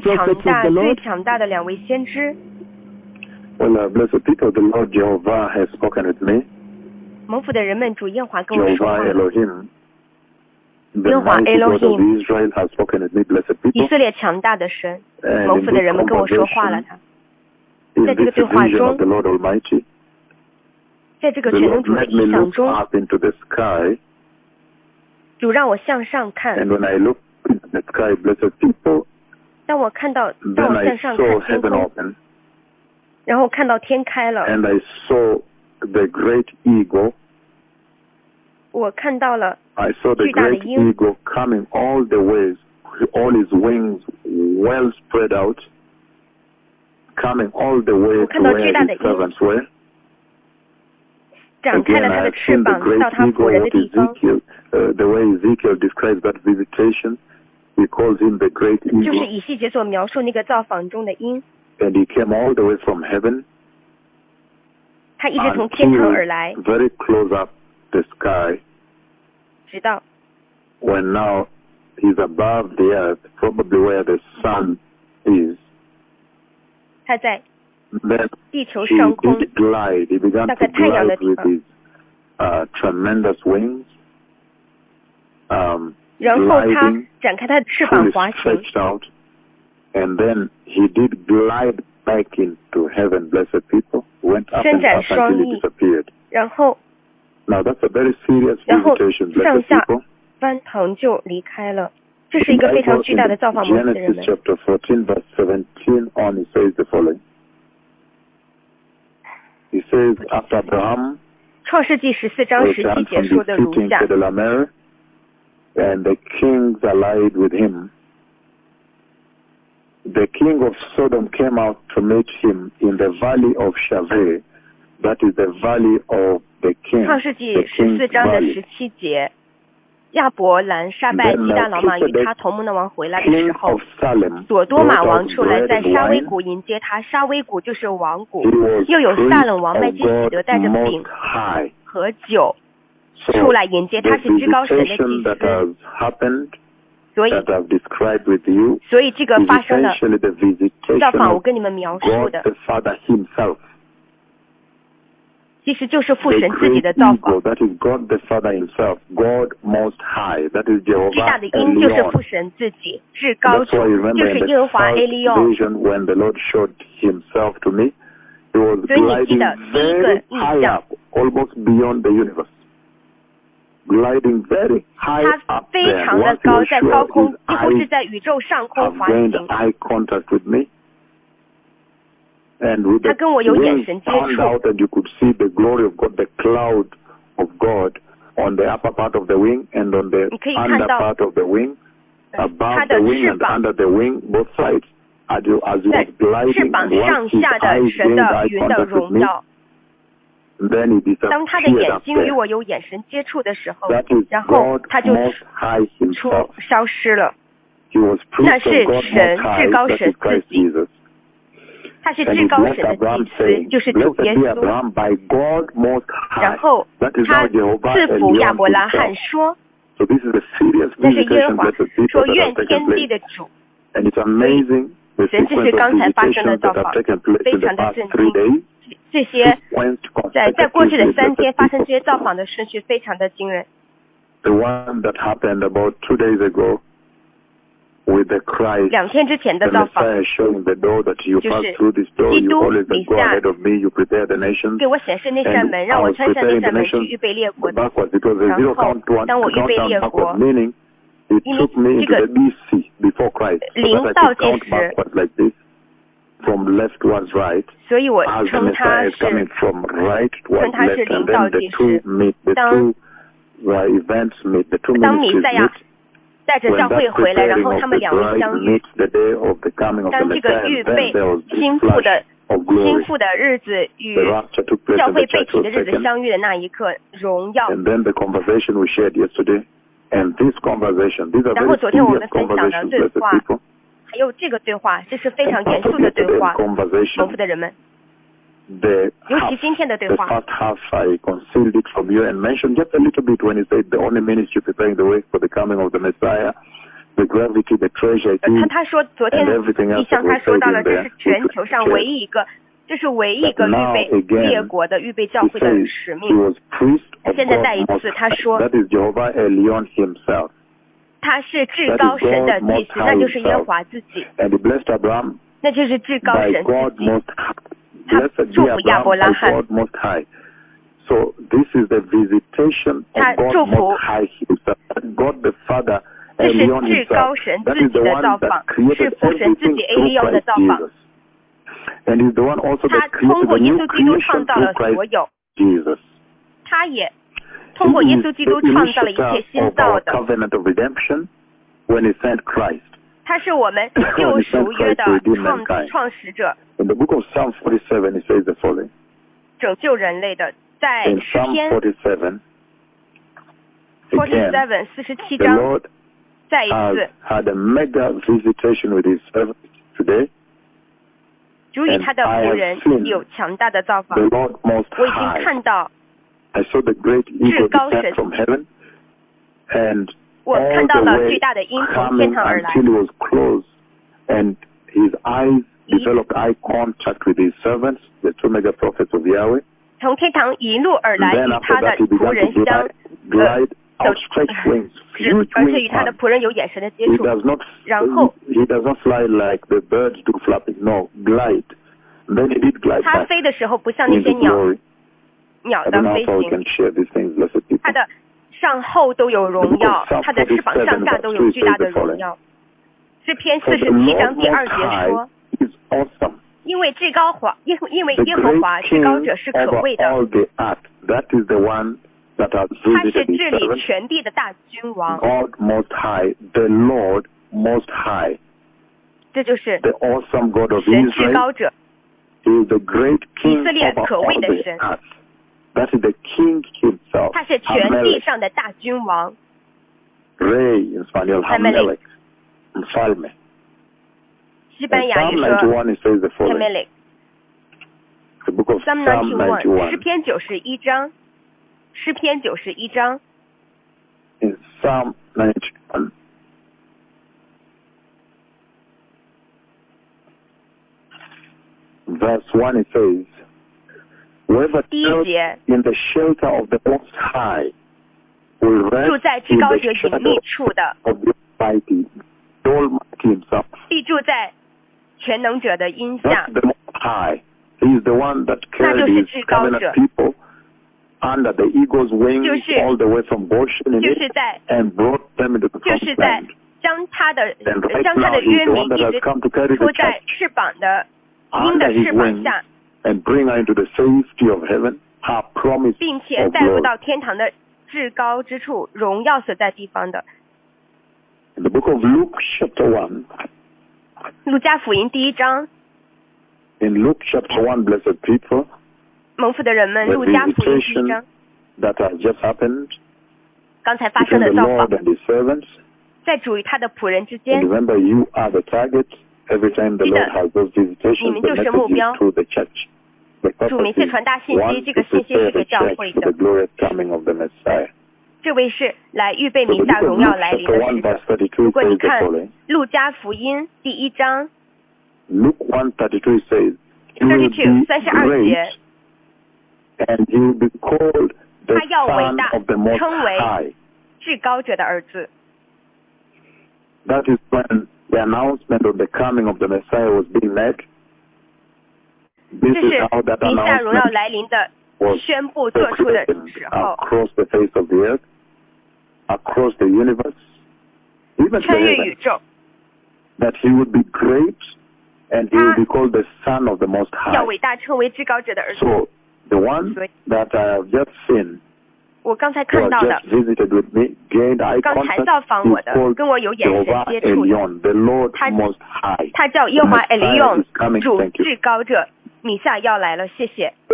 最强大的两位先知。 Well, blessed people, the Lord Jehovah has spoken with me. 蒙福的人们，主耶和华跟我说话 Jehovah 了。 Elohim. The 耶和华 mighty God of Elohim Israel has spoken with me, blessed 以 people. 色列强大的神， And 蒙 in 福的 this 人们跟我说话了 conversation, 他。 in 在这个 this 对话 vision 中 of the Lord Almighty, 在这个 the 全能 Lord 主的 made me 意象 look 中， up into the sky. 主让我向上看。 And when I looked into the sky, blessed people, 当我向 then I 上 saw 看天 heaven 空， open. 然后看到天开了， And I saw the great eagle. 我看到了 I saw the 巨大的 great 鹰， eagle coming all the ways, all his wings well spread out, coming all the way 我 to 看到 where 巨大的 his 鹰 servants were. 展开 Again, 了它 I 的 have 翅 seen the 膀 great 到它仆 eagle, 人的 what 地方， Ezekiel, the way Ezekiel describes that visitation. He calls him the great 就是 eagle. 以西结所描述那个造访中的鹰， And he came all the way from heaven 它一直从天堂而 until 来， very close up the sky, 直到 when now he's above the earth, probably where the sun is. 它在 Then 地球 he 上空 did glide. He began 大 to 概太阳的 glide 地 with 方， his tremendous wings, 然后它 gliding, 展开它的翅膀 fully 滑行， stretched out, and then he did glide back into heaven, blessed people, went up 伸 and 展 up 双 until 翼 he disappeared. 然后 Now that's a very serious 然后 visitation, 上 blessed 下 people. 翻腾就离开了。这是 The 一个非常 Bible 巨大的 in 造访蒙福的人 Genesis 们。 chapter 14, verse 17 on, he says the following. He says, after Abraham 创世纪14章 returned 17节 from 说的如 defeating 下： Kedorlaomer, and the kings allied with him. The king of Sodom came out to meet him in the valley of Shaveh, that is the valley of the king, 创世纪 the king's 14章的 valley. 17节，亚伯兰杀败基大老马与他同盟的王回来的 King 时候 of，Salem 索多玛 brought 王 out 出来 bread 在 and 沙威 wine. 谷迎接他，沙威谷就是王谷 He，was 又有 priest 撒冷王 of 麦基洗德 God 带着 Most 饼 High. 和酒 So 出来迎接 the 他，是至高神的祭 visitation that 司。 has happened, 所以， that I've described with you, 所以这个 is 发生的 essentially the 造 visitation 访，我 of 跟你们描述 God 的， the Father himself. 其实就是父 The 神自己 great 的造访 eagle,。that is God the Father himself, God Most High, that is 巨大 Jehovah 的鹰就是父 Elion. 神自己，至高 That's 主 why you 就 remember 是 in 耶和华 the 埃 first 利翁。 vision when the Lord showed himself to me, he was 所以你记 gliding 得第一个 very 意 high 象， up, almost beyond the universe. Gliding very high 它 up 非 there. 常的 Once he 高， was 在高 sure 空， his 几乎是 eyes 在宇宙上空 have 滑 gained 行。 eye contact with me. And with 他 the 跟我有眼 wings 神接 turned 触， out and you could see the glory of God, the cloud of God on the upper part of the wing and on the 你可以看 under 到 part of the wing, 它 above 的 the wing 翅 and 膀 under the wing, both sides. As you 在 was 翅 gliding, 膀 and 上 once his 下的 eyes 神 gained 的 eye 云的 contact with 荣 me, 耀。 then he 当他的 disappeared 眼 up 睛与 there. 我有眼神接触的时候， That is 然后 God 他就 Most High 出 himself. 消失了。 He was 那 priest 是 of God 神 Most High, 至高 that 神 is Christ 自己， Jesus. 他是 And 至 he 高 blessed 神的 Abraham 祭司， saying, 就是主 Blessed 耶 be 稣。 Abraham by God Most 然 High. 后 That is 他 now Jehovah 赐福亚 Elion 伯拉罕 himself. 说， So this is a serious 那是耶和 visitation, 华 blessed people, 说 that 愿 has taken 天地 place. 的主。 And it's amazing the 神这是 sequence of 刚才发生的 visitations 造 that 访 have taken place 非 in the 常的 past 震 3 惊。 days. 这些 Sequenced 在过去的 consecutively, 3天 blessed 发生 people. 这些造访的顺序非常的惊人。 The one that happened about 2 days ago with the Christ, 2天之前的 the 造访， Messiah showing the door that you 就是 pass through this door, 基 you 督 always 以 go 下 ahead of me, you prepare the nations. 给我显示那扇门，让我穿上那扇门去预备列国的。 Backwards, it was a 然 zero 后 count one, 当我 to 预备 count 列 down 国 backwards, meaning it 因为 took me 这 into 个 the BC before Christ, so 零 that I 倒 could 计 count 时， backwards like this, from left towards right, 所以我 as the 称它 Messiah is coming 是 from right 称 towards 它是 left, 零 and 倒 then the 计 two 时。 meet, the 当 two events meet, the two 当 ministries 弥赛 meet. 亚带着 When 教会 that 回来，然 preparing 后 of 他 the 们两位 bride 相遇。 meets the day of the coming of the 当这个 Messiah, 预 then 备 there was this 心腹 flash 的 of 心 glory. 腹的日子与 The rapture took place 教 and 会 the 被 church 提 was 的日子 taken. 相遇的那一刻，荣耀。 And then the conversation we shared yesterday, and this conversation, these are 然后 very 昨天我们 serious 分享的 conversations, 对 blessed 话， people. 还有这个对话，这是非 And 常严 part 肃 of 的对 yesterday's 话。蒙 conversation, 福的人们， the 尤其 half, 今天的对 the 话， first half, I concealed it from you and mentioned just a little bit when he said the only ministry preparing the way for the coming of the Messiah the gravity, the treasure it is, 他说昨天 and everything else 一向 that 他 was 说 said 到了 in 这 there, 是全球上唯一一个，这是唯一一个预备列国的预备教 he 会的 says 使 he 命。 was priest of 现在 God 再一 Most 次他 High. 说 That is Jehovah Elion himself. 他是至高神的祭司，那就是耶和华自己， And he blessed Abraham 那就是至高 by 神 God 自己。 Most High. Blessed 祝 be 福亚 Abraham 伯拉 by 罕， God Most High. So this is the visitation 他 of God 祝福 Most High himself. God the Father 这是 Elion 至高 himself. 神 That 自 is 己 the 的 one 造 that 访，是 created 父神自 everything 己 through 利用的 Christ 造访。 Jesus. And he's the one also 他 that 通 created 过 the 耶 new 稣基督 creation 创造 through 了所 Christ 有， Jesus. 他也通过耶稣基督创造了一切新 of 造 our 的。 covenant of redemption when he sent Christ. 他是我们救赎约的创始者， In the book of Psalm 47, he says the following. 拯救人类的，在 In 诗 Psalm 篇 47, again, 47 the 章， Lord 再一 has 次， had a mega visitation with his servants today. 主与他的仆人有强大的造访。 The Lord Most 我已经 High. 看到， I saw the great eagle 至高神。 descend from heaven, and 我 all 看到 the 了 way 巨大的鹰从 coming 天堂而来， until he was close, and his eyes developed eye contact with his servants, the two mega prophets of Yahweh. 从天堂一路而 And 来， then 与 after 他的 that, he 仆 began 人 to 相 glide outstretched wings, huge 而且 wings. 与他的仆人有眼神的接 He 触。 does not, 然后 he does not fly like the birds do flapping. No, glide. And then he did glide 他 back 飞的时候不像那些 into 鸟 glory. 鸟 I 的 don't know 飞 how we 行， can share these things, blessed people. 它的上后都有荣耀，它的翅膀上下都有巨大的荣耀。诗篇 For the 47章 Lord 第2 Most 节说 High，is awesome. 因为耶和 The 华 great 至高 King 者是可 over 畏的， all the earth. That is the one that has 他是 visited 治 his 理 servants. 全地的大君王， God Most High, the Lord Most High, 这就是 the awesome God of 神至 Israel. 高者。 He is the great King 以色列 over 可畏 all 的 the 神。 earth. That is the King himself. 他是全地 Hamelech, 上的大君王。 Rey in Spanish, Hamelech. Hamelech, Mfalme. 西 In 班牙 Psalm 语说 91, it says the following. Hamelech。 The book of Psalm Psalm 91，诗 91. 篇91章，诗篇91章， In Psalm 91, verse 1, it says, Whoever 第一 dwells 节， in the shelter of the Most High will 住 rest 在至 in 高 the 者隐 shadow 秘处的， of the Almighty, the Almighty himself. 必住在全能者的荫下 That's。the Most High. He is the one that 那就 carried 是 his 至高者， covenant people under the eagle's wings 就是 all the way from Goshen in 就是 it 在 and brought them into the 就是 promised 在 land. 将他的 And right 将他 now 的 he's 约 the 民 one that 一 has 直 come to carry 拖 the 在 church 翅膀的鹰 under 的 his 翅膀 wings 下， and bring her into the safety of heaven, her promise 并且 of 带入 glory. 到天堂的至高之处，荣耀所在地方的。 In the book of Luke chapter 1, 路加福音第1章， in Luke chapter 1, blessed people, 蒙福的人们， the 路加福音第1 visitation 章， that has just happened 刚才发 between 生的 the 造 Lord 访， and his servants. 在主与他的仆人之 And 间， remember, you are the target. Every time the 记得 Lord has those visitations, 你们 the 就是目 message 标。 is to the church. The 主每 purpose 次 is 传达信息， one 这 to 个信息 prepare 是 the 给教 church 会 for 的 the。glorious coming of the Messiah. 这位是来预备 So the 弥撒 book of 荣耀 Luke 来临 chapter 1 的使者。 verse 32 如果你 says the 看 following. 路加福音第1章 Luke 1:32 says, He will 32 be 32 节 great, and he will be called the 他要伟 Son 大 of the Most 称为 High. 至高者的儿子。 That is when the announcement of the coming of the Messiah was being made. This 这 is 是 how that 弥撒荣耀 announcement 来临的 was 宣布做出的 proclaimed 时候， across the face of the earth, across the universe, even 穿 the 越 heaven, 宇宙， that he would be great and he will be called the Son of the Most 要 High. 伟大称为至高者的儿子。 So the one that I have just seen, 我刚才 who 看 has 到的 just，visited with me, gained eye 刚才 contact, 造访我 is 的， called 跟我有眼神 Jehovah 接触的， Elion, the Lord 他 Most High. 他叫耶和华 The Messiah elion is coming, 主 thank you. 至高者，弥撒要来了，谢谢。